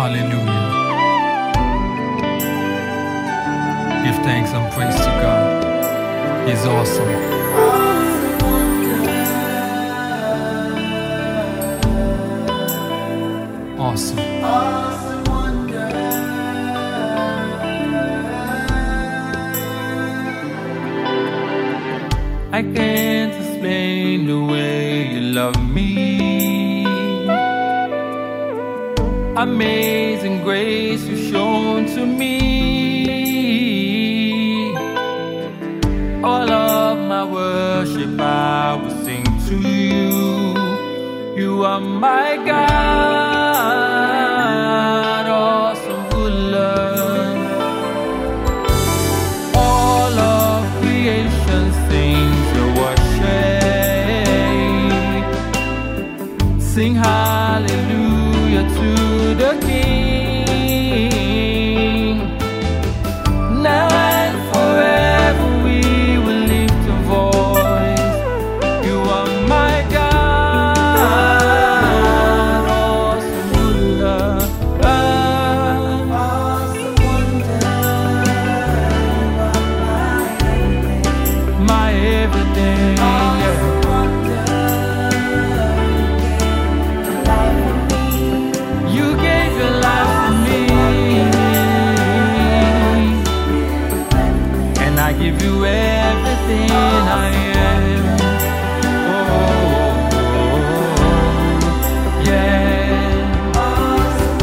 Hallelujah. Give thanks and praise to God. He's awesome. Awesome. I can't explain the way you love me. Amazing grace you've shown to me. All of my worship I will sing to you. You are my God, awesome good love. All of creation sings your worship. Sing hallelujah to the King. Now and forever we will lift a voice. You are my God, awesome wonder, awesome wonder, my everything. You gave your life for me, and I give you everything I am. Oh, yeah. Awesome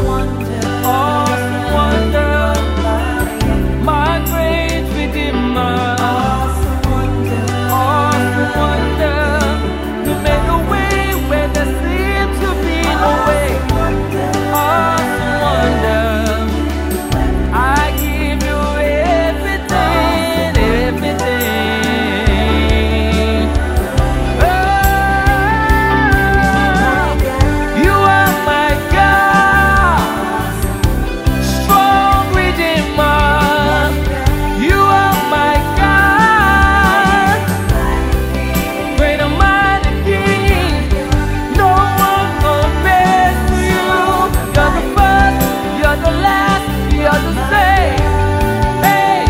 wonder, my great Redeemer. Awesome wonder, you made a way where there seemed to be no way. Awesome wonder, I give you everything, everything. Oh, you are my God, strong Redeemer. You are my God, great and mighty King. No one compares to you. You're the first, you're the last, you're the same. Hey,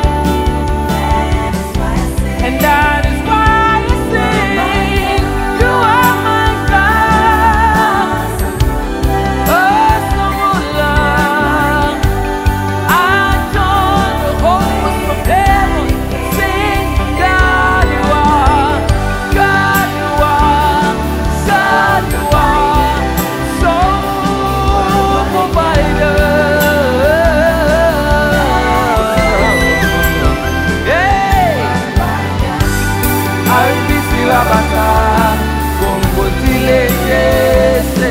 and that is why I sing. You are my God, awesome love. I join the hosts of heaven, sing, God you are, God you are, God you are, soul provider. Hey, Aribisi Rabaka, Kongo Tilekese,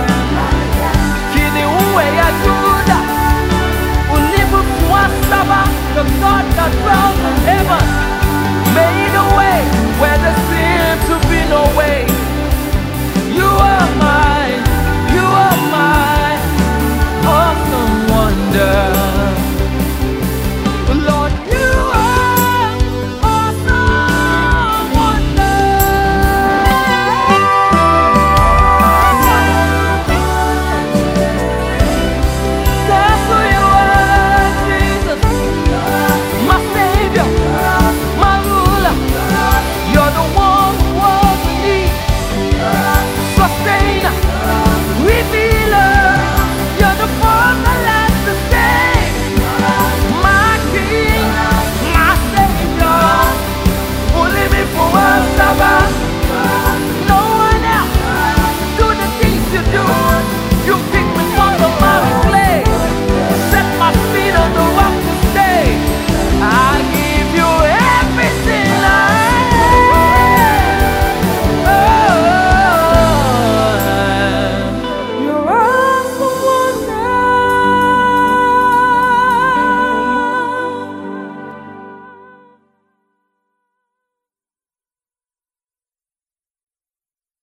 Kini uwe ya Juda, Ulimu Tuasaba, the God that dwells in heaven.